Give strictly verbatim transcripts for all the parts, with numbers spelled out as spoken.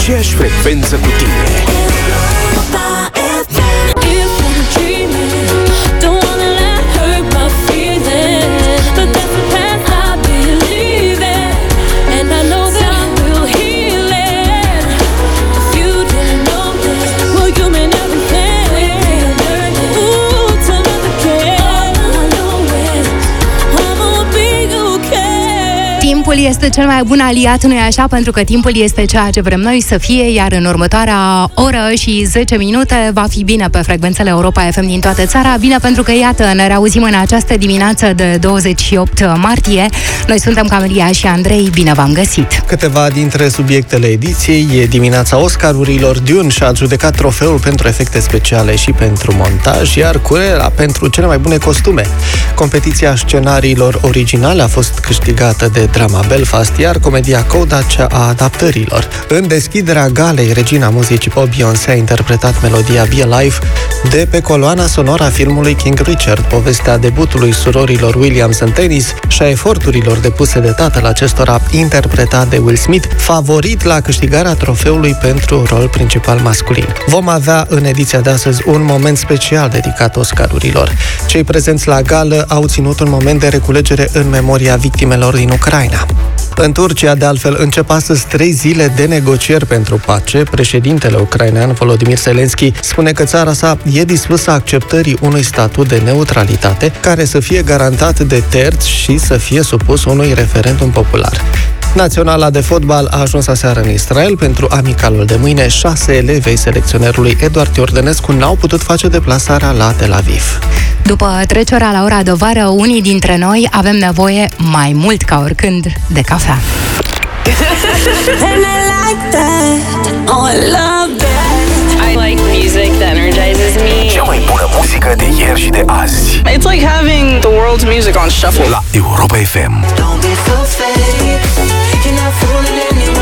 aceeași frecvență cu tine. Timpul este cel mai bun aliat, nu-i așa? Pentru că timpul este ceea ce vrem noi să fie, iar în următoarea oră și zece minute va fi bine pe frecvențele Europa F M din toată țara. Bine pentru că, iată, ne reauzim în această dimineață de douăzeci și opt martie. Noi suntem Camelia și Andrei, bine v-am găsit! Câteva dintre subiectele ediției: e dimineața Oscarurilor, Dune și-a adjudecat trofeul pentru efecte speciale și pentru montaj, iar Cruella pentru cele mai bune costume. Competiția scenariilor originale a fost câștigată de drama Belfast, iar comedia Coda cea a adaptărilor. În deschiderea galei, regina muzicii pop Beyoncé a interpretat melodia Be Alive de pe coloana sonoră a filmului King Richard, povestea debutului surorilor Williams în tenis și a eforturilor depuse de tatăl acestora, interpretat de Will Smith, favorit la câștigarea trofeului pentru rol principal masculin. Vom avea în ediția de astăzi un moment special dedicat Oscarurilor. Cei prezenți la gală au ținut un moment de reculegere în memoria victimelor din Ucraina. În Turcia, de altfel, încep astăzi trei zile de negocieri pentru pace. Președintele ucrainean Volodymyr Zelensky spune că țara sa e dispusă acceptării unui statut de neutralitate care să fie garantat de terți și să fie supus unui referendum popular. Naționala de fotbal a ajuns aseară în Israel pentru amicalul de mâine. Șase elevi ai selecționerului Eduard Iordănescu n-au putut face deplasarea la Tel Aviv. După trecerea la ora de vară, unii dintre noi avem nevoie mai mult ca oricând de cafea. I like music that energizes me. Cea mai bună muzică de ieri și de azi. It's like having the world's music on shuffle. La Europa F M. Don't be so fake. You're not fooling anyone.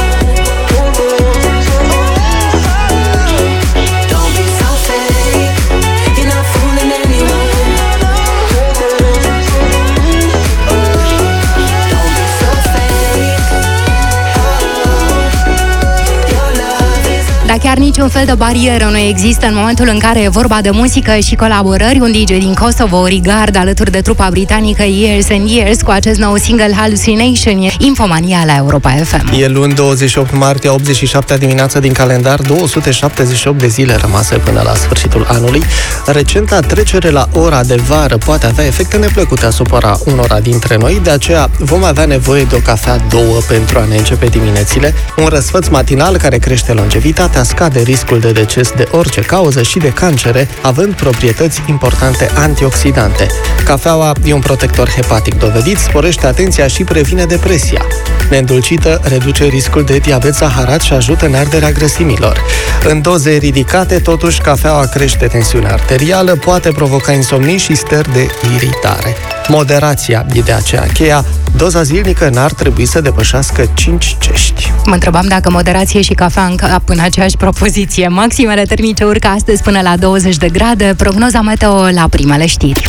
Don't be so fake. You're not fooling anyone. Don't be so fake. Your love is. Dar chiar niciun fel de barieră nu există în momentul în care e vorba de muzică și colaborări. Un D J din Kosovo, Rigard, alături de trupa britanică Years and Years, cu acest nou single Hallucination, Infomania la Europa F M. E luni douăzeci și opt martie, optzeci și șaptea dimineața din calendar, două sute șaptezeci și opt de zile rămase până la sfârșitul anului. Recenta trecere la ora de vară poate avea efecte neplăcute asupra unora dintre noi, de aceea vom avea nevoie de o cafea două pentru a ne începe diminețile. Un răsfăț matinal care crește longevitatea, scade riscul de deces de orice cauză și de cancere, având proprietăți importante antioxidante. Cafeaua e un protector hepatic dovedit, sporește atenția și previne depresia. Neîndulcită, reduce riscul de diabet zaharat și ajută în arderea grăsimilor. În doze ridicate, totuși, cafeaua crește tensiunea arterială, poate provoca insomnii și stări de iritare. Moderația e de aceea cheia. Doza zilnică n-ar trebui să depășească cinci cești. Mă întrebam dacă moderație și cafea încap în aceeași propoziție. Maximele termice urcă astăzi până la douăzeci de grade. Prognoza meteo la primele știri.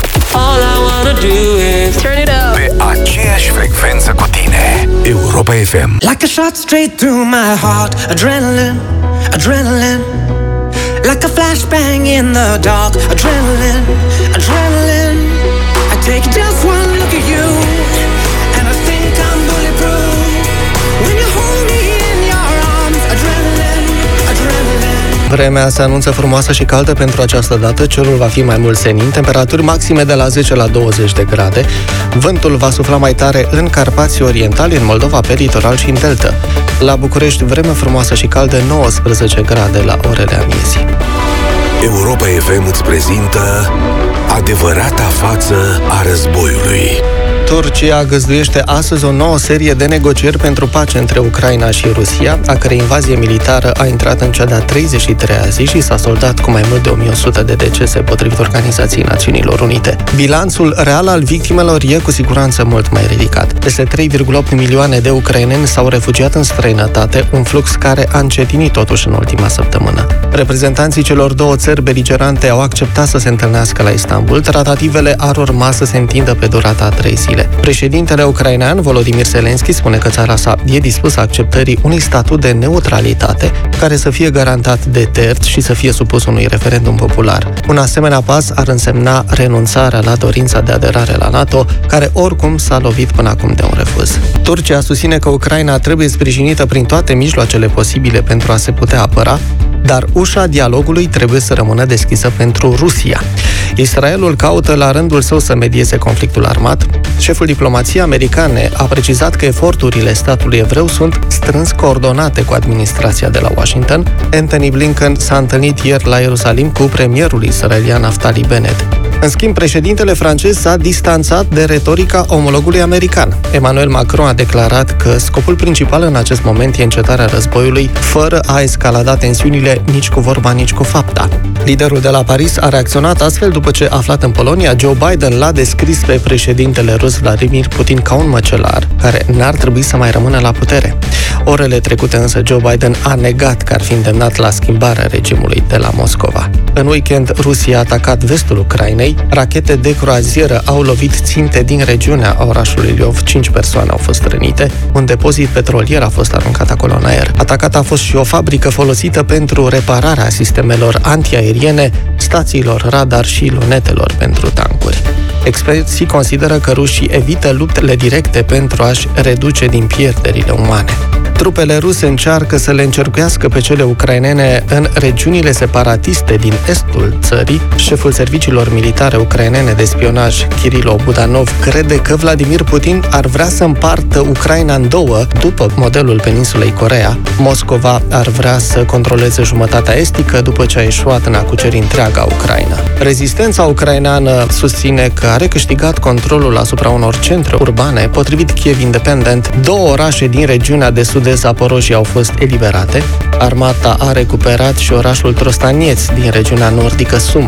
Turn it up. Pe aceeași frecvență cu tine. Europa F M. Like a shot straight through my heart. Adrenaline, adrenaline. Like a flashbang in the dark. Adrenaline, adrenaline. I take just one look at you and I think I'm bulletproof. When you hold me in your arms. Adrenaline, adrenaline. Vremea se anunță frumoasă și caldă pentru această dată. Cerul va fi mai mult senin, temperaturi maxime de la zece la douăzeci de grade. Vântul va sufla mai tare în Carpații Orientali, în Moldova, pe litoral și în delta. La București, vreme frumoasă și caldă, nouăsprezece grade la orele amiezii. Europa F M îți prezintă adevărata față a războiului. Turcia găzduiește astăzi o nouă serie de negocieri pentru pace între Ucraina și Rusia, a cărei invazie militară a intrat în cea de-a treizeci și treia zi și s-a soldat cu mai mult de o mie o sută de decese, potrivit Organizației Națiunilor Unite. Bilanțul real al victimelor e cu siguranță mult mai ridicat. Peste trei virgulă opt milioane de ucraineni s-au refugiat în străinătate, un flux care a încetinit totuși în ultima săptămână. Reprezentanții celor două țări beligerante au acceptat să se întâlnească la Istanbul. Tratativele ar urma să se întindă pe durata a trei zile. zile. Președintele ucrainean Volodymyr Zelensky spune că țara sa e dispusă acceptării unui statut de neutralitate care să fie garantat de terți și să fie supus unui referendum popular. Un asemenea pas ar însemna renunțarea la dorința de aderare la NATO, care oricum s-a lovit până acum de un refuz. Turcia susține că Ucraina trebuie sprijinită prin toate mijloacele posibile pentru a se putea apăra, dar ușa dialogului trebuie să rămână deschisă pentru Rusia. Israelul caută la rândul său să medieze conflictul armat. Șeful diplomației americane a precizat că eforturile statului evreu sunt strâns coordonate cu administrația de la Washington. Anthony Blinken s-a întâlnit ieri la Ierusalim cu premierul israelian Naftali Bennett. În schimb, președintele francez s-a distanțat de retorica omologului american. Emmanuel Macron a declarat că scopul principal în acest moment e încetarea războiului, fără a escalada tensiunile nici cu vorba, nici cu fapta. Liderul de la Paris a reacționat astfel după ce, aflat în Polonia, Joe Biden l-a descris pe președintele rus Vladimir Putin ca un măcelar care n-ar trebui să mai rămână la putere. Orele trecute însă Joe Biden a negat că ar fi îndemnat la schimbarea regimului de la Moscova. În weekend, Rusia a atacat vestul Ucrainei. Rachete de croazieră au lovit ținte din regiunea orașului Lviv. Cinci persoane au fost rănite. Un depozit petrolier a fost aruncat acolo în aer. Atacată a fost și o fabrică folosită pentru repararea sistemelor antiaeriene, stațiilor radar și lunetelor pentru tancuri. Experții consideră că rușii evită luptele directe pentru a-și reduce din pierderile umane. Trupele ruse încearcă să le încercuiască pe cele ucrainene în regiunile separatiste din estul țării. Șeful serviciilor militare ucrainene de spionaj, Kirilo Budanov, crede că Vladimir Putin ar vrea să împartă Ucraina în două, după modelul peninsulei Coreea. Moscova ar vrea să controleze jumătatea estică după ce a eșuat în a cuceri întreaga Ucraina. Rezistența ucraineană susține că a recâștigat controlul asupra unor centre urbane. Potrivit Kiev Independent, două orașe din regiunea de sud-est Zaporojia au fost eliberate. Armata a recuperat și orașul Trostanieț din regiunea nordică Sumă.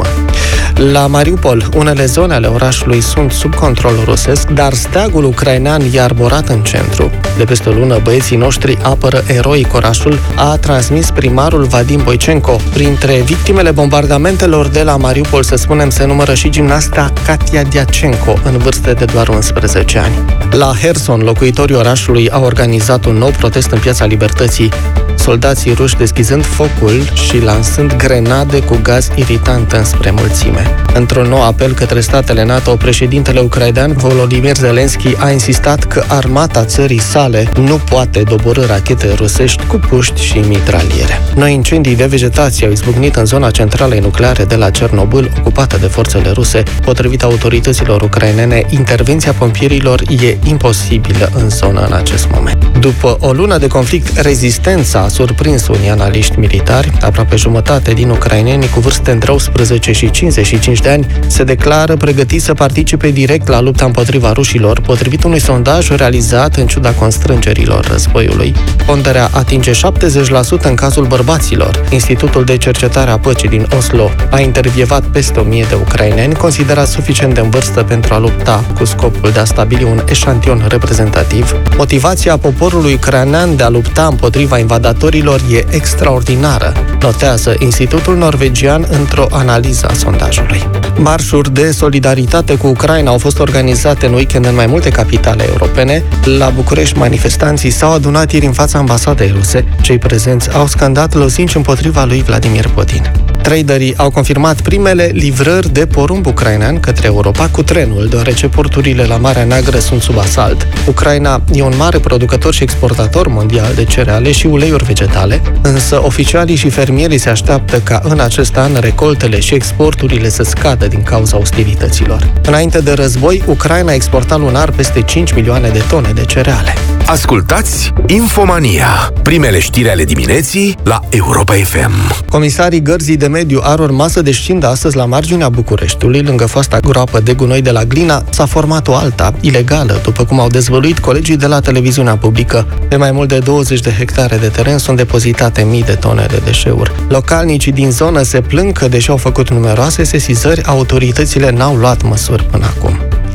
La Mariupol, unele zone ale orașului sunt sub control rusesc, dar steagul ucrainean e arborat în centru. De peste o lună, băieții noștri apără eroic orașul, a transmis primarul Vadim Boicenco. Printre victimele bombardamentelor de la Mariupol, să spunem, se numără și gimnasta Katia Diacenco, în vârstă de doar unsprezece ani. La Herson, locuitorii orașului au organizat un nou protest în Piața Libertății, soldații ruși deschizând focul și lansând grenade cu gaz iritant înspre mulțime. Într-un nou apel către statele NATO, președintele ucrainean Volodymyr Zelensky a insistat că armata țării sale nu poate doborî rachete rusești cu puști și mitraliere. Noi incendii de vegetație au izbucnit în zona centralei nucleare de la Cernobâl, ocupată de forțele ruse. Potrivit autorităților ucrainene, intervenția pompierilor e imposibilă în zonă în acest moment. După o lună de conflict, rezistența a surprins unii analiști militari. Aproape jumătate din ucraineni cu vârste între optsprezece și cincizeci și cinci de ani se declară pregătiți să participe direct la lupta împotriva rușilor, potrivit unui sondaj realizat în ciuda constrângerilor războiului. Ponderea atinge șaptezeci la sută în cazul bărbaților. Institutul de cercetare a păcii din Oslo a intervievat peste o mie de ucraineni considerați suficient de în vârstă pentru a lupta, cu scopul de a stabili un eșantion reprezentativ. Motivația poporului ucrainean de a lupta împotriva invadatorilor e extraordinară, notează Institutul Norvegian într-o analiză a sondajului. Marșuri de solidaritate cu Ucraina au fost organizate în weekend în mai multe capitale europene. La București, manifestanții s-au adunat ieri în fața ambasadei ruse. Cei prezenți au scandat lozinci împotriva lui Vladimir Putin. Traderii au confirmat primele livrări de porumb ucrainean către Europa cu trenul, deoarece porturile la Marea Neagră sunt sub asalt. Ucraina e un mare producător și exportator mondial de cereale și uleiuri vegetale, însă oficialii și fermierii se așteaptă ca în acest an recoltele și exporturile să scadă din cauza ostilităților. Înainte de război, Ucraina exporta lunar peste cinci milioane de tone de cereale. Ascultați Infomania, primele știri ale dimineții la Europa F M. Comisarii Gărzii de Mediu ar urma să descindă astăzi la marginea Bucureștiului, lângă foasta groapă de gunoi de la Glina. S-a format o alta, ilegală, după cum au dezvăluit colegii de la televiziunea publică. Pe mai mult de douăzeci de hectare de teren sunt depozitate mii de tone de deșeuri. Localnicii din zonă se plâng că, deși au făcut numeroase sesizări, autoritățile n-au luat măsuri până acum.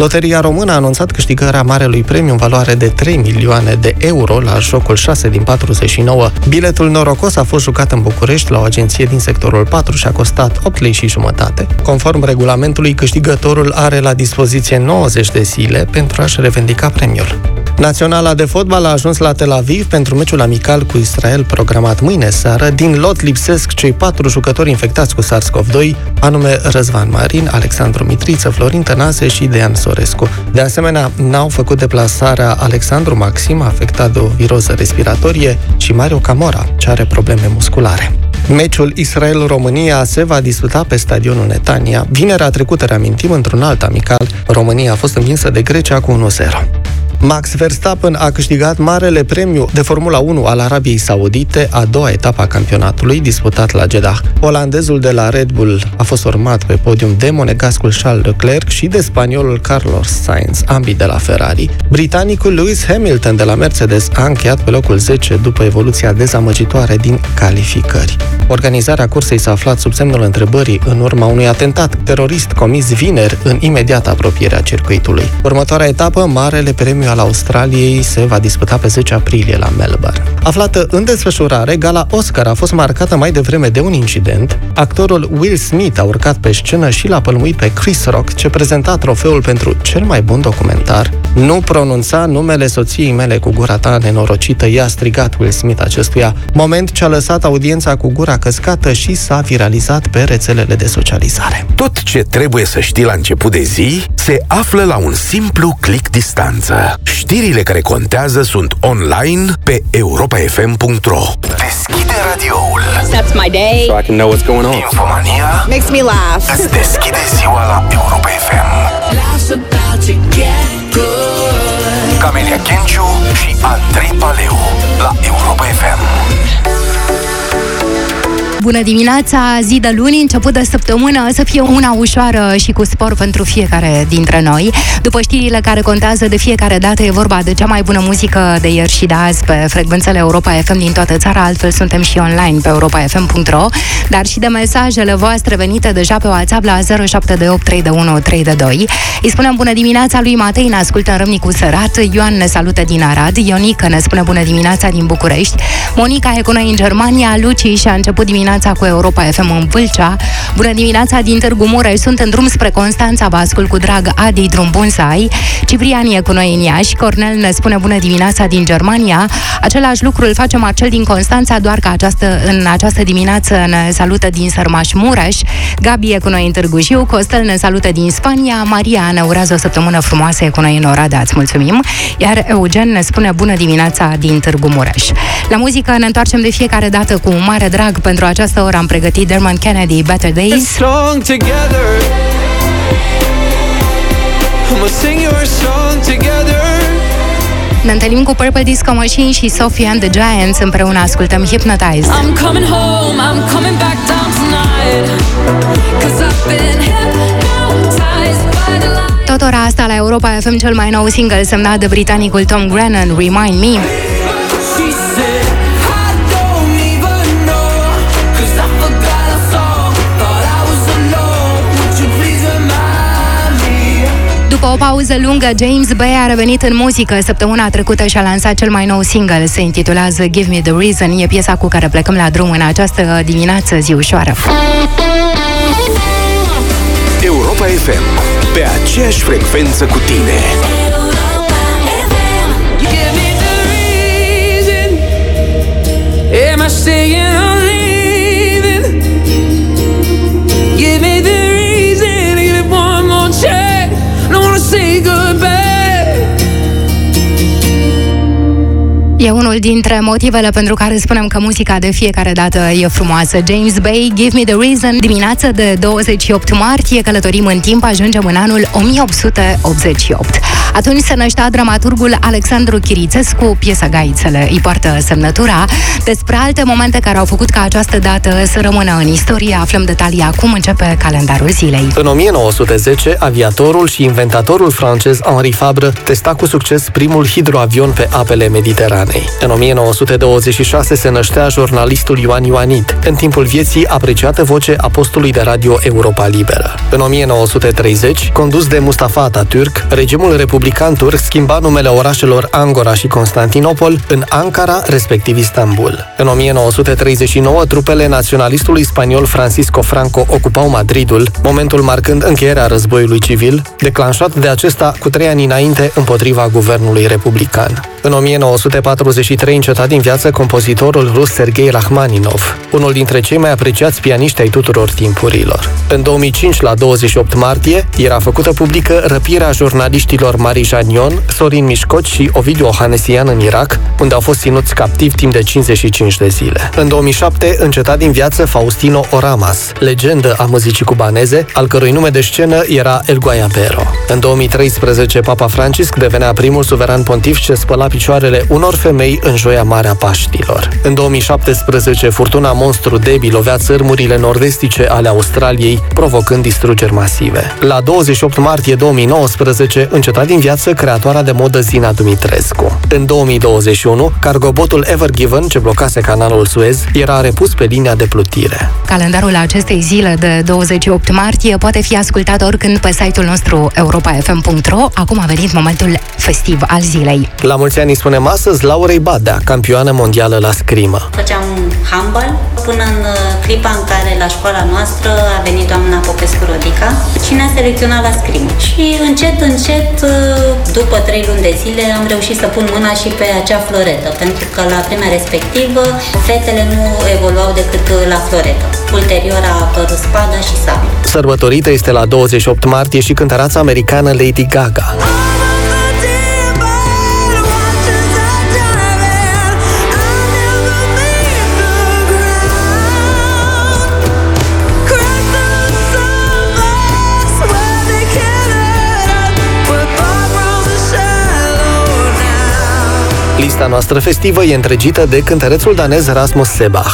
Loteria Română a anunțat câștigarea Marelui Premiu în valoare de trei milioane de euro la jocul șase din patruzeci și nouă. Biletul norocos a fost jucat în București la o agenție din sectorul patru și a costat opt lei și jumătate. Conform regulamentului, câștigătorul are la dispoziție nouăzeci de zile pentru a-și revendica premiul. Naționala de fotbal a ajuns la Tel Aviv pentru meciul amical cu Israel programat mâine seară. Din lot lipsesc cei patru jucători infectați cu SARS-CoV doi, anume Răzvan Marin, Alexandru Mitriță, Florin Tănase și Dean Sorescu. De asemenea, n-au făcut deplasarea Alexandru Maxim, afectat de o viroză respiratorie, și Mario Camora, ce are probleme musculare. Meciul Israel-România se va disputa pe stadionul Netanya. Vinerea trecută, reamintim, într-un alt amical, România a fost învinsă de Grecia cu unu zero. Max Verstappen a câștigat Marele Premiu de Formula unu al Arabiei Saudite, a doua etapă a campionatului, disputat la Jeddah. Olandezul de la Red Bull a fost urmat pe podium de monegascul Charles Leclerc și de spaniolul Carlos Sainz, ambii de la Ferrari. Britanicul Lewis Hamilton de la Mercedes a încheiat pe locul zece după evoluția dezamăgitoare din calificări. Organizarea cursei s-a aflat sub semnul întrebării în urma unui atentat terorist comis vineri în imediată apropiere a circuitului. Următoarea etapă, Marele Premiu al Australiei, se va disputa pe zece aprilie la Melbourne. Aflată în desfășurare, gala Oscar a fost marcată mai devreme de un incident. Actorul Will Smith a urcat pe scenă și l-a pălmuit pe Chris Rock, ce prezenta trofeul pentru cel mai bun documentar. Nu pronunța numele soției mele cu gura ta nenorocită, i-a strigat Will Smith acestuia, moment ce a lăsat audiența cu gura căscată și s-a viralizat pe rețelele de socializare. Tot ce trebuie să știi la început de zi se află la un simplu click distanță. Știrile care contează sunt online pe europa f m punct r o. Deschide radioul. That's my day. So I can know what's going on. Infomania Makes me laugh. îți deschide ziua la Europa F M. Camelia Kenciu și Andrei Paleu la Europa F M. Bună dimineața, zi de luni, început de săptămână, să fie una ușoară și cu spor pentru fiecare dintre noi. După știrile care contează de fiecare dată, e vorba de cea mai bună muzică de ieri și de azi pe frecvențele Europa F M din toată țara, altfel suntem și online pe europa f m punct r o, dar și de mesajele voastre venite deja pe WhatsApp la zero șapte doi opt trei unu trei doi. Îi spunem bună dimineața lui Matei, ne ascultă în Râmnicu Sărat, Ioan ne salută din Arad, Ionica ne spune bună dimineața din București, Monica e cu noi în Germania, Luci și-a început dimineața cu Europa F M în Vâlcea. Bună dimineața din Târgu Mureș, sunt în drum spre Constanța, vă ascult cu drag, Adi, drum bun să ai. Ciprian e cu noi în Iași, Cornel ne spune bună dimineața din Germania. Același lucru îl face Marcel din Constanța, doar că această, în această dimineață ne salută din Sărmaș Mureș. Gabi e cu noi în Târgu Jiu, Costel ne salută din Spania, Maria ne urează o săptămână frumoasă, e cu noi în Oradea, îți mulțumim. Iar Eugen ne spune bună dimineața din Târgu Mureș. La muzică ne întoarcem de fiecare dată cu mare drag. Pentru această oră am pregătit Dermot Kennedy, Better Days. Song together. I'ma sing your song together. Ne întâlnim cu Purple Disco Machine și Sophie and the Giants, împreună ascultăm Hypnotized. I'm coming home, I'm coming back down tonight, 'cause I've been hypnotized by the light. Tot ora asta la Europa F M, cel mai nou single semnat de britanicul Tom Grennan, Remind Me. După o pauză lungă, James Bay a revenit în muzică. Săptămâna trecută și-a lansat cel mai nou single, se intitulează Give Me The Reason. E piesa cu care plecăm la drum în această dimineață, zi ușoară. Europa F M, pe aceeași frecvență cu tine. Give me the reason. Am I staying or leaving? Give me the reason. Give it one more chance. Don't wanna say goodbye. E unul dintre motivele pentru care spunem că muzica de fiecare dată e frumoasă. James Bay, Give Me The Reason. Dimineața de douăzeci și opt martie călătorim în timp, ajungem în anul o mie opt sute optzeci și opt. Atunci se năștea dramaturgul Alexandru Chirițescu, piesa Gaițele îi poartă semnătura. Despre alte momente care au făcut ca această dată să rămână în istorie aflăm detalii acum, începe calendarul zilei. În o mie nouă sute zece, aviatorul și inventatorul francez Henri Fabre testa cu succes primul hidroavion pe apele mediterane. Mediteranei. În o mie nouă sute douăzeci și șase se năștea jurnalistul Ioan Ioanid, în timpul vieții apreciată voce a postului de radio Europa Liberă. În o mie nouă sute treizeci, condus de Mustafa Atatürk, regimul republican turc schimba numele orașelor Angora și Constantinopol în Ankara, respectiv Istanbul. În o mie nouă sute treizeci și nouă, trupele naționalistului spaniol Francisco Franco ocupau Madridul, momentul marcând încheierea războiului civil, declanșat de acesta cu trei ani înainte împotriva guvernului republican. În o mie nouă sute patruzeci și trei înceta din viață compozitorul rus Sergei Rachmaninov, unul dintre cei mai apreciați pianiști ai tuturor timpurilor. În două mii cinci, la douăzeci și opt martie, era făcută publică răpirea jurnaliștilor Mari Janion, Sorin Mișcoci și Ovidiu Ohanesian în Irak, unde au fost ținuți captivi timp de cincizeci și cinci de zile. În două mii șapte, înceta din viață Faustino Oramas, legendă a muzicii cubaneze, al cărui nume de scenă era El Guayabero. În două mii treisprezece, Papa Francisc devenea primul suveran pontif ce spăla picioarele unor femei în joia mare a Paștilor. În două mii șaptesprezece, furtuna monstru Debbie lovea țărmurile nord-estice ale Australiei, provocând distrugeri masive. La douăzeci și opt martie două mii nouăsprezece, înceta din viață creatoarea de modă Zina Dumitrescu. În două mii douăzeci și unu, cargobotul Ever Given, ce blocase canalul Suez, era repus pe linia de plutire. Calendarul acestei zile de douăzeci și opt martie poate fi ascultat oricând pe site-ul nostru europa f m punct r o. Acum a venit momentul festiv al zilei. La mulți ani îi spunem astăzi Laurei Badea, campioană mondială la scrimă. Făceam handbal până în clipa în care la școala noastră a venit doamna Popescu Rodica și ne-a selecționat la scrimă. Și încet, încet, după trei luni de zile, am reușit să pun mâna și pe acea floretă, pentru că la vremea respectivă fetele nu evoluau decât la floretă. Ulterior a apărut spada și sabia. Sărbătorită este la douăzeci și opt martie și cântăreața americană Lady Gaga. Lista noastră festivă e întregită de cântărețul danez Rasmus Sebach.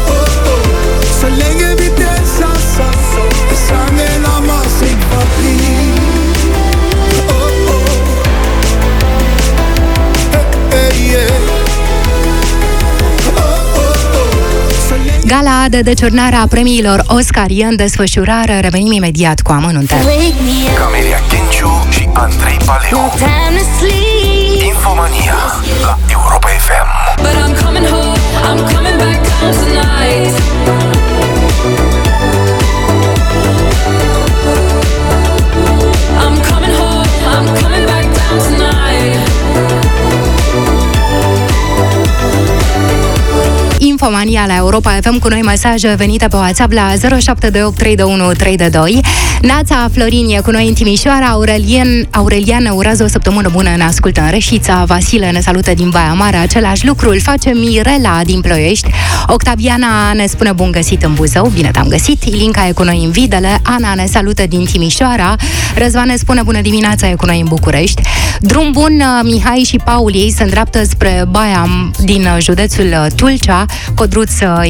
Gala de decernare a premiilor Oscar e în desfășurare. Revenim imediat cu amănunte. Camelia Kenciu și Andrei Paleu. Infomania la Europa F M. But I'm coming home, I'm coming back down tonight. I'm coming home, I'm coming back down tonight. Infomania la Europa F M cu noi mesaje venite pe WhatsApp la zero șapte doi opt trei doi unu trei doi. Nața Florin e cu noi în Timișoara, Aurelian, Aurelian ne urează o săptămână bună, ne ascultă în Reșița, Vasile ne salută din Baia Mare, același lucru îl face Mirela din Ploiești, Octaviana ne spune bun găsit în Buzău, bine te-am găsit, Ilinca e cu noi în Videle, Ana ne salută din Timișoara, Răzvan ne spune bună dimineața, e cu noi în București, drum bun, Mihai și Paul, ei se îndreaptă spre Baia din județul Tulcea, Codruț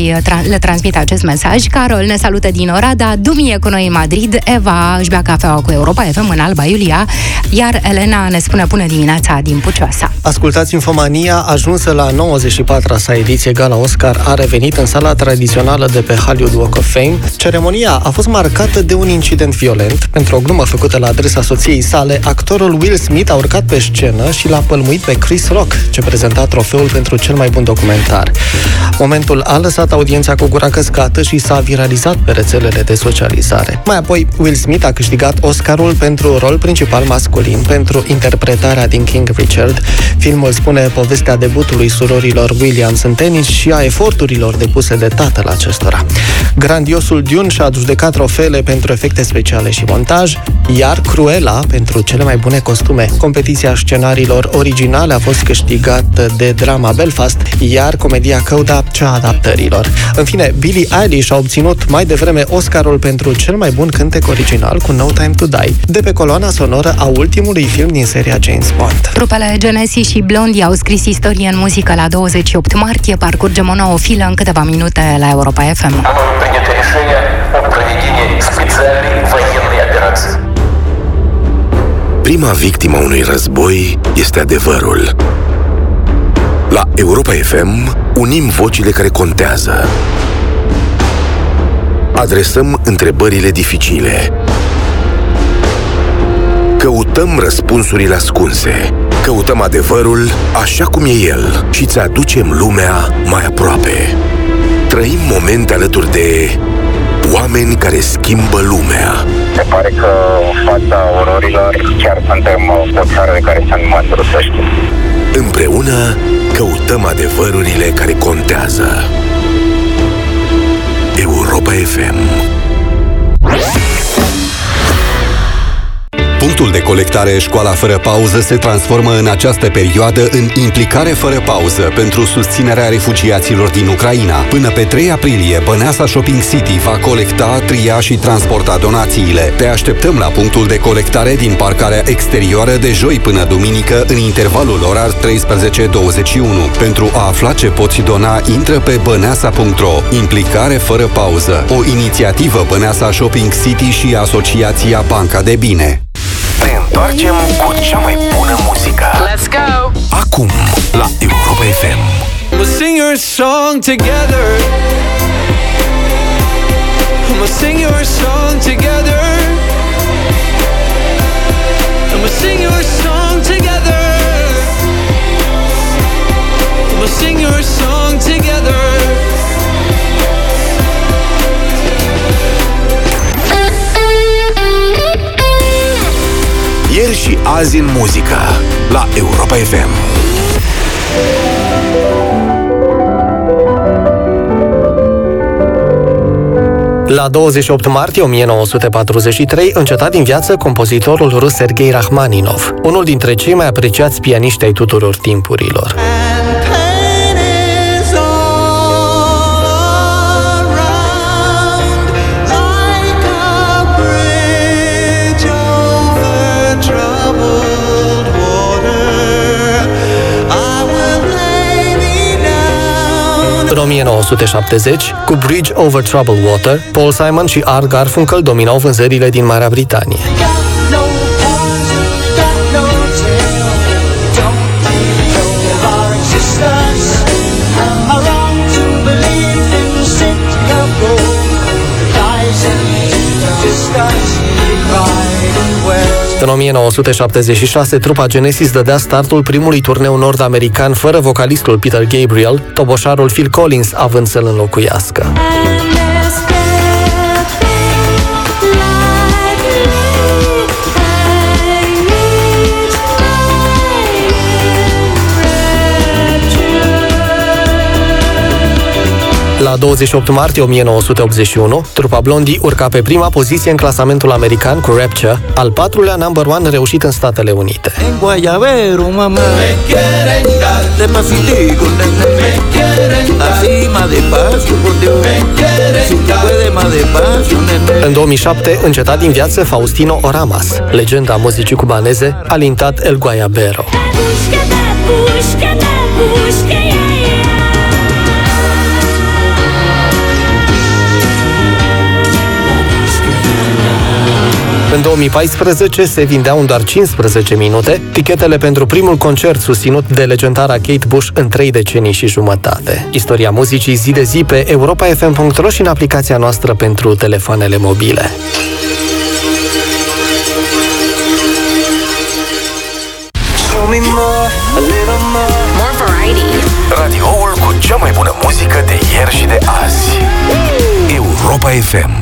le transmite acest mesaj, Carol ne salută din Oradea, Dumi e cu noi în Madrid, Eva își bea cafeaua cu Europa F M în Alba Iulia, iar Elena ne spune bună dimineața din Pucioasa. Ascultați Infomania, ajunsă la nouăzeci și patra sa ediție Gala Oscar, a revenit în sala tradițională de pe Hollywood Walk of Fame. Ceremonia a fost marcată de un incident violent. Pentru o glumă făcută la adresa soției sale, actorul Will Smith a urcat pe scenă și l-a pălmuit pe Chris Rock, ce prezenta trofeul pentru cel mai bun documentar. Momentul a lăsat audiența cu gura căscată și s-a viralizat pe rețelele de socializare. Mai apoi, Will Smith a câștigat Oscarul pentru rol principal masculin pentru interpretarea din King Richard. Filmul spune povestea debutului surorilor Williams în tenis și a eforturilor depuse de tatăl acestora. Grandiosul Dune și-a adjudecat trofeele pentru efecte speciale și montaj, iar Cruella pentru cele mai bune costume. Competiția scenariilor originale a fost câștigată de drama Belfast, iar comedia Coda cea adaptărilor. În fine, Billie Eilish a obținut mai devreme Oscarul pentru cel mai bun cântec original cu No Time to Die, de pe coloana sonoră a ultimului film din seria James Bond. Trupele Genesis și Blondie au scris istorie în muzică la douăzeci și opt martie. Parcurgem o nouă filă în câteva minute la Europa F M. Prima victimă unui război este adevărul. La Europa F M unim vocile care contează. Adresăm întrebările dificile. Căutăm răspunsurile ascunse. Căutăm adevărul așa cum e el și îți aducem lumea mai aproape. Trăim momente alături de oameni care schimbă lumea. Se pare că în fața ororilor chiar suntem o țară de care sunt mândru, să știm. Împreună căutăm adevărurile care contează. Europa F M. Punctul de colectare Școala Fără Pauză se transformă în această perioadă în implicare fără pauză pentru susținerea refugiaților din Ucraina. Până pe trei aprilie, Băneasa Shopping City va colecta, tria și transporta donațiile. Te așteptăm la punctul de colectare din parcarea exterioară de joi până duminică în intervalul orar treisprezece douăzeci și unu. Pentru a afla ce poți dona, intră pe băneasa punct ro. Implicare fără pauză. O inițiativă Băneasa Shopping City și Asociația Banca de Bine. Ne întoarcem cu cea mai bună muzică. Let's go! Acum, la Europa F M. We'll sing your song together. We'll sing your song together. And we'll sing your song together. We'll sing your song together. Ieri și azi în muzică, la Europa F M. La douăzeci și opt martie o mie nouă sute patruzeci și trei înceta din viață compozitorul rus Sergei Rachmaninov, unul dintre cei mai apreciați pianiști ai tuturor timpurilor. În o mie nouă sute șaptezeci, cu Bridge Over Troubled Water, Paul Simon și Art Garfunkel dominau vânzările din Marea Britanie. În o mie nouă sute șaptezeci și șase, trupa Genesis dădea startul primului turneu nord-american fără vocalistul Peter Gabriel, toboșarul Phil Collins având să-l înlocuiască. La douăzeci și opt martie o mie nouă sute optzeci și unu, trupa Blondie urca pe prima poziție în clasamentul american cu Rapture, al patrulea number one reușit în Statele Unite. În două mii șapte, înceta din viață Faustino Oramas, legenda muzicii cubaneze, alintat El Guayabero. În două mii paisprezece se vindeau în doar cincisprezece minute tichetele pentru primul concert susținut de legendara Kate Bush în trei decenii și jumătate. Istoria muzicii zi de zi pe europa f m punct ro și în aplicația noastră pentru telefoanele mobile. More variety. Radioul cu cea mai bună muzică de ieri și de azi. Europa F M.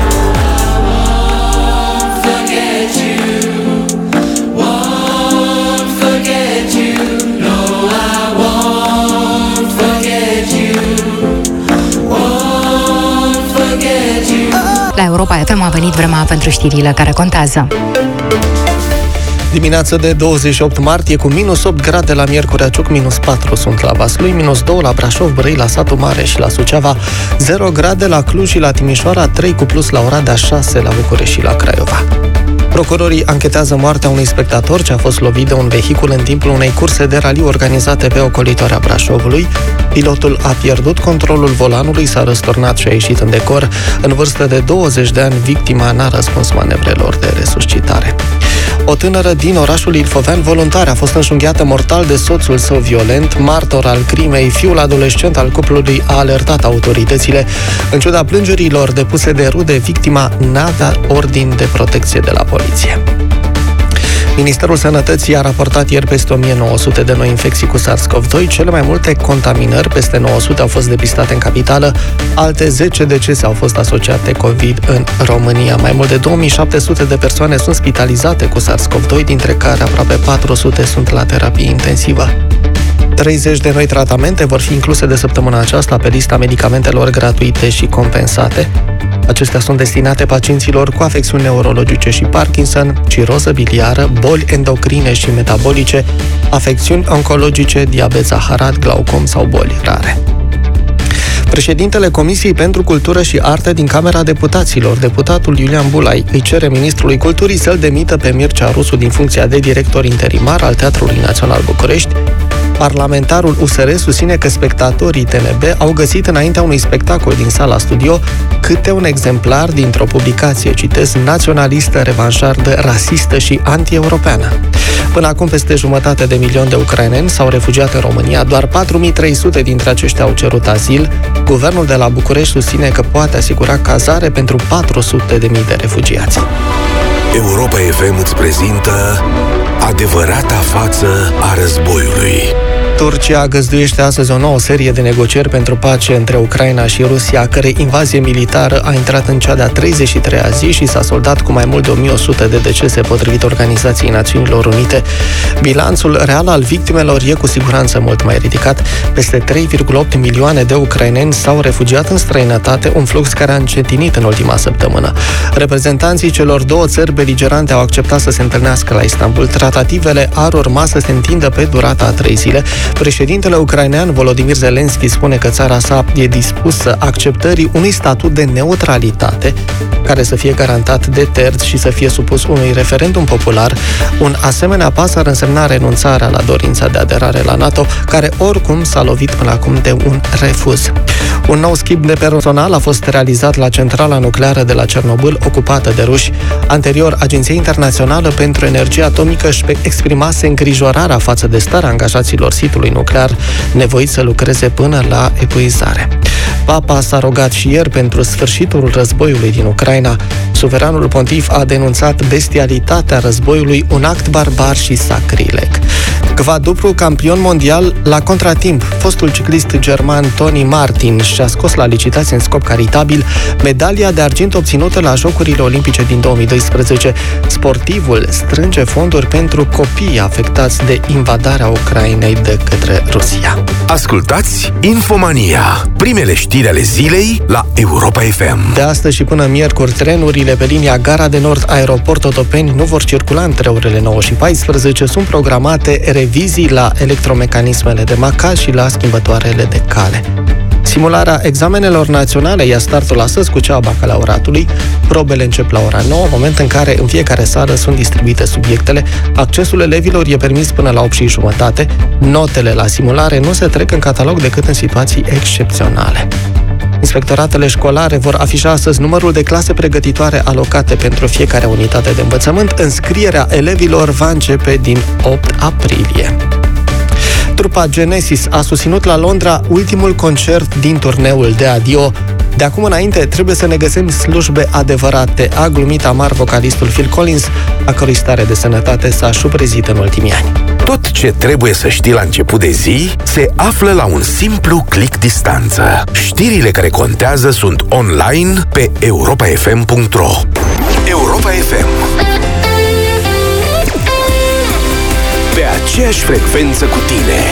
La Europa F M a venit vremea pentru știrile care contează. Dimineața de douăzeci și opt martie cu minus opt grade la Miercurea Ciuc, minus patru sunt la Vaslui, minus doi la Brașov, Brăila, Satu Mare și la Suceava, zero grade la Cluj și la Timișoara, trei cu plus la Oradea, șase la București și la Craiova. Procurorii anchetează moartea unui spectator ce a fost lovit de un vehicul în timpul unei curse de raliu organizate pe ocolitoarea Brașovului. Pilotul a pierdut controlul volanului, s-a răsturnat și a ieșit în decor. În vârstă de douăzeci de ani, victima n-a răspuns manevrelor de resuscitare. O tânără din orașul Ilfovean, voluntar, a fost înjunghiată mortal de soțul său violent, martor al crimei. Fiul adolescent al cuplului a alertat autoritățile. În ciuda plângerilor depuse de rude, victima n-a dat ordin de protecție de la poliție. Ministerul Sănătății a raportat ieri peste o mie nouă sute de noi infecții cu SARS-CoV doi. Cele mai multe contaminări, peste nouă sute, au fost depistate în capitală. Alte zece decese au fost asociate COVID în România. Mai mult de două mii șapte sute de persoane sunt spitalizate cu SARS-CoV doi, dintre care aproape patru sute sunt la terapie intensivă. treizeci de noi tratamente vor fi incluse de săptămâna aceasta pe lista medicamentelor gratuite și compensate. Acestea sunt destinate pacienților cu afecțiuni neurologice și Parkinson, ciroză biliară, boli endocrine și metabolice, afecțiuni oncologice, diabet zaharat, glaucom sau boli rare. Președintele Comisiei pentru Cultură și Arte din Camera Deputaților, deputatul Iulian Bulai, îi cere ministrului Culturii să-l demită pe Mircea Rusu din funcția de director interimar al Teatrului Național București. Parlamentarul U S R susține că spectatorii T N B au găsit înaintea unui spectacol din sala studio câte un exemplar dintr-o publicație, citez, naționalistă, revanșardă, rasistă și anti-europeană. Până acum, peste jumătate de milion de ucraineni s-au refugiat în România, doar patru mii trei sute dintre aceștia au cerut azil. Guvernul de la București susține că poate asigura cazare pentru patru sute de mii de refugiați. Europa F M îți prezintă adevărata față a războiului. Turcia găzduiește astăzi o nouă serie de negocieri pentru pace între Ucraina și Rusia, a cărei invazie militară a intrat în cea de-a treizeci și treia zi și s-a soldat cu mai mult de o mie o sută de decese, potrivit Organizației Națiunilor Unite. Bilanțul real al victimelor e cu siguranță mult mai ridicat. Peste trei virgulă opt milioane de ucraineni s-au refugiat în străinătate, un flux care a încetinit în ultima săptămână. Reprezentanții celor două țări beligerante au acceptat să se întâlnească la Istanbul. Tratativele ar urma să se întindă pe durata a trei zile. Președintele ucrainean Volodymyr Zelensky spune că țara sa e dispusă acceptării unui statut de neutralitate care să fie garantat de terți și să fie supus unui referendum popular. Un asemenea pas ar însemna renunțarea la dorința de aderare la NATO, care oricum s-a lovit până acum de un refuz. Un nou schimb de personal a fost realizat la centrala nucleară de la Cernobâl, ocupată de ruși. Anterior, Agenția Internațională pentru Energie Atomică își exprimase îngrijorarea față de starea angajaților sitului nuclear, nevoiți să lucreze până la epuizare. Papa s-a rugat și ieri pentru sfârșitul războiului din Ucraina. Suveranul pontif a denunțat bestialitatea războiului, un act barbar și sacrileg. Quadruplu campion mondial la contratimp, fostul ciclist german Tony Martin și-a scos la licitație în scop caritabil medalia de argint obținută la Jocurile Olimpice din două mii doisprezece. Sportivul strânge fonduri pentru copii afectați de invadarea Ucrainei de către Rusia. Ascultați Infomania, primele știri ale zilei la Europa F M. De astăzi și până miercuri, trenurile pe linia Gara de Nord Aeroport Otopeni nu vor circula între orele nouă și paisprezece. Sunt programate revizii la electromecanismele de maca și la schimbătoarele de cale. Simularea examenelor naționale ia startul astăzi cu cea a bacalaureatului. Probele încep la ora nouă, moment în care în fiecare sală sunt distribuite subiectele. Accesul elevilor e permis până la opt și jumătate. Notele la simulare nu se trec în catalog decât în situații excepționale. Inspectoratele școlare vor afișa astăzi numărul de clase pregătitoare alocate pentru fiecare unitate de învățământ. Înscrierea elevilor va începe din opt aprilie. Trupa Genesis a susținut la Londra ultimul concert din turneul de adio. De acum înainte trebuie să ne găsim slujbe adevărate, a glumit amar vocalistul Phil Collins, a cărui stare de sănătate s-a șubrezit în ultimii ani. Tot ce trebuie să știi la început de zi se află la un simplu click distanță. Știrile care contează sunt online pe europa f m punct r o. Europa F M. Pe aceeași frecvență cu tine.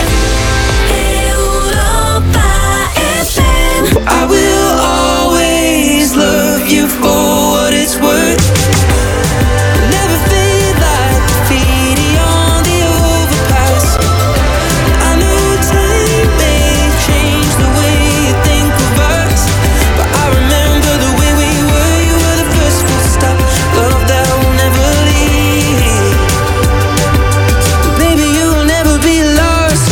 Europa F M. I will always love you for what it's worth. Never feel like graffiti on the overpass. I know time may change the way you think of us, but I remember the way we were. You were the first full stop, love that will never leave. Baby, you will never be lost.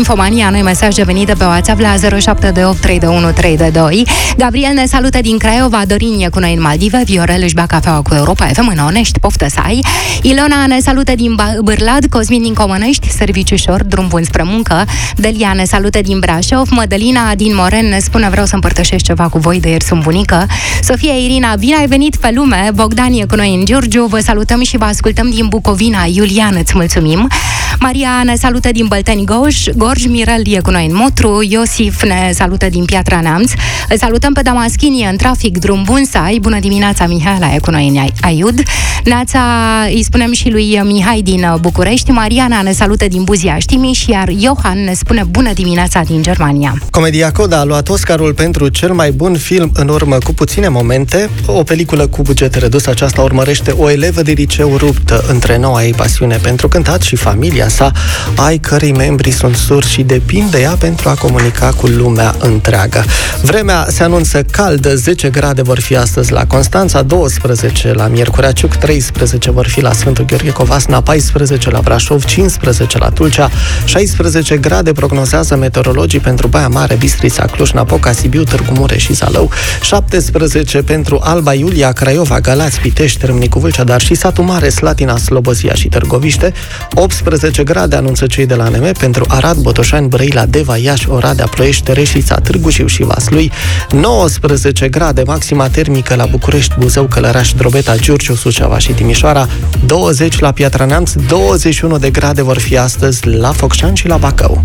Infomania, noi mesaje venite pe WhatsApp la zero șapte doi opt trei doi unu trei doi. Gabriel ne salută din Craiova, Dorin e cu noi în Maldive, Viorel își bea cafeaua cu Europa F M în Onești, poftă să ai. Ilona ne salută din Bârlad, Cosmin din Comănești, serviciu ușor, drum bun spre muncă. Delia ne salută din Brașov, Mădălina din Moren ne spune vreau să împărtășesc ceva cu voi, de ieri sunt bunică. Sofia Irina, bine ai venit pe lume. Bogdan e cu noi în Giurgiu, vă salutăm și vă ascultăm din Bucovina. Iulian, îți mulțumim. Maria ne salută din Bălteni Gorj, Gorj, Mirel e cu noi în Motru, Iosif ne salută din Piatra Neamț. Îl salutăm pe Damaschini în trafic, drum bun să ai. Bună dimineața, Mihaela e cu noi în Aiud. Neața, îi spunem și lui Mihai din București. Mariana ne salută din Buzia Timiș, iar Johan ne spune bună dimineața din Germania. Comedia Coda a luat Oscarul pentru cel mai bun film în urmă cu puține momente. O peliculă cu buget redus, aceasta urmărește o elevă de liceu ruptă între noua ei pasiune pentru cântat și familia sa, ai cărei membri sunt surzi și depind de ea pentru a comunica cu lumea întreagă. Vremea se anunță caldă, zece grade vor fi astăzi la Constanța, douăsprezece la Miercurea Ciuc, treisprezece vor fi la Sfântul Gheorghe Covasna, paisprezece la Brașov, cincisprezece la Tulcea, șaisprezece grade prognozează meteorologii pentru Baia Mare, Bistrița, Cluj-Napoca, Sibiu, Târgu Mureș și Zalău, șaptesprezece pentru Alba Iulia, Craiova, Galați, Pitești, Râmnicu Vâlcea, dar și Satu Mare, Slatina, Slobozia și Târgoviște, optsprezece grade anunță cei de la A N M pentru Arad, Botoșani, Brăila, Deva, Iași, Oradea, Ploiești, Reșița, Târgu Jiu și Vaslui, nouăsprezece grade maxima termică la București, Buzău, Călăraș, Drobeta, Giurgiu, Suceava și Timișoara, douăzeci la Piatra Neamț, douăzeci și unu de grade vor fi astăzi la Focșani și la Bacău.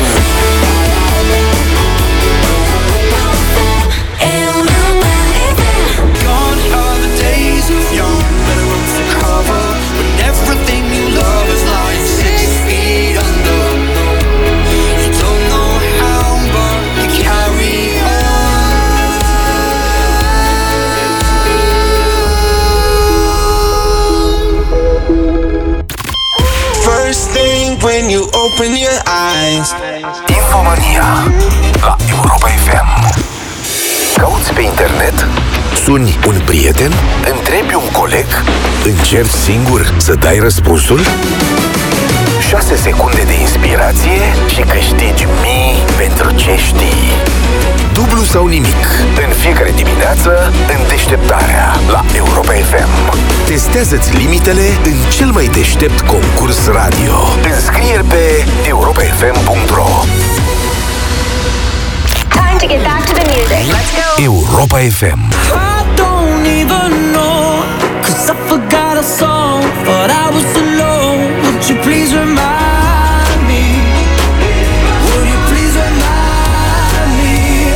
When you open your eyes. Infomania la Europa F M. Cauți pe internet? Suni un prieten? Întrebi un coleg? Încerci singur să dai răspunsul? șase secunde de inspirație și câștigi mii pentru ce știi. Dublu sau nimic, în fiecare dimineață, în deșteptarea la Europa F M. Testează-ți limitele în cel mai deștept concurs radio. Înscrieri pe europa f m punct r o. Time to get back to the music. Let's go. Europa F M. I don't even know, 'cause I forgot a song, but I was alone. Would you please remind me? Would you please remind me?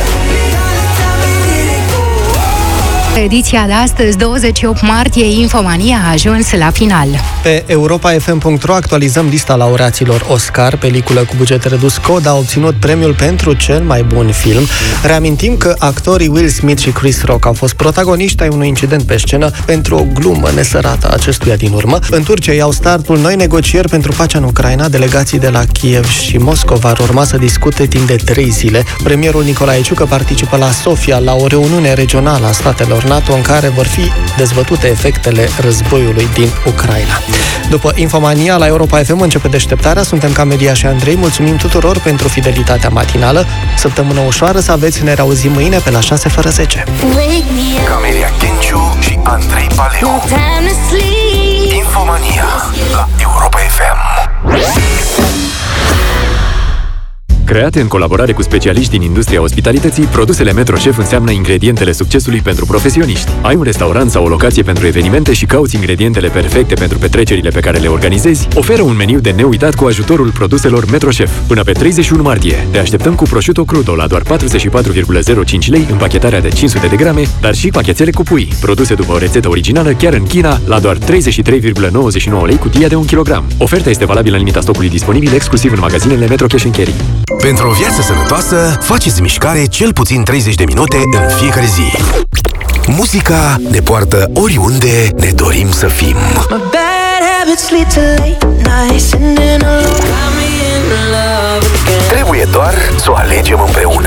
Ediția de astăzi, douăzeci și opt martie, Infomania a ajuns la final. Pe europa f m punct r o actualizăm lista laureaților Oscar. Peliculă cu buget redus Coda a obținut premiul pentru cel mai bun film. Reamintim că actorii Will Smith și Chris Rock au fost protagoniști ai unui incident pe scenă pentru o glumă nesărată a acestuia din urmă. În Turcia iau startul noi negocieri pentru pacea în Ucraina. Delegații de la Kiev și Moscova ar urma să discute timp de trei zile. Premierul Nicolae Ciucă participă la Sofia la o reuniune regională a statelor NATO în care vor fi dezbătute efectele războiului din Ucraina. După Infomania la Europa F M începe deșteptarea. Suntem Camelia și Andrei. Mulțumim tuturor pentru fidelitatea matinală. Săptămână ușoară să aveți. Ne reauzim mâine pe la șase fără zece. Camelia Kenciu și Andrei Paleu. Infomania la Europa F M. Create în colaborare cu specialiști din industria ospitalității, produsele MetroChef înseamnă ingredientele succesului pentru profesioniști. Ai un restaurant sau o locație pentru evenimente și cauți ingredientele perfecte pentru petrecerile pe care le organizezi? Oferă un meniu de neuitat cu ajutorul produselor MetroChef. Până pe treizeci și unu martie, te așteptăm cu prosciutto crudo la doar patruzeci și patru virgulă zero cinci lei în pachetarea de cinci sute de grame, dar și pachetele cu pui, produse după o rețetă originală chiar în China, la doar treizeci și trei virgulă nouăzeci și nouă lei cutia de un kilogram. Oferta este valabilă în limita stocului disponibil exclusiv în magazinele Metro Cash and Carry. Pentru o viață sănătoasă, faceți mișcare cel puțin treizeci de minute în fiecare zi. Muzica ne poartă oriunde ne dorim să fim. Trebuie doar să o alegem împreună.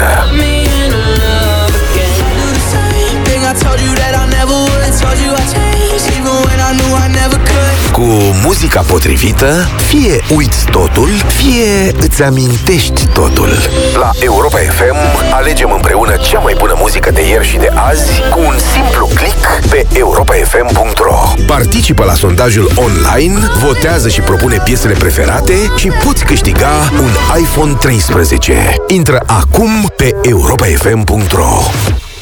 Cu muzica potrivită, fie uiți totul, fie îți amintești totul. La Europa F M alegem împreună cea mai bună muzică de ieri și de azi cu un simplu click pe europa f m punct r o. Participă la sondajul online, votează și propune piesele preferate și poți câștiga un iPhone treisprezece. Intră acum pe europa f m punct r o.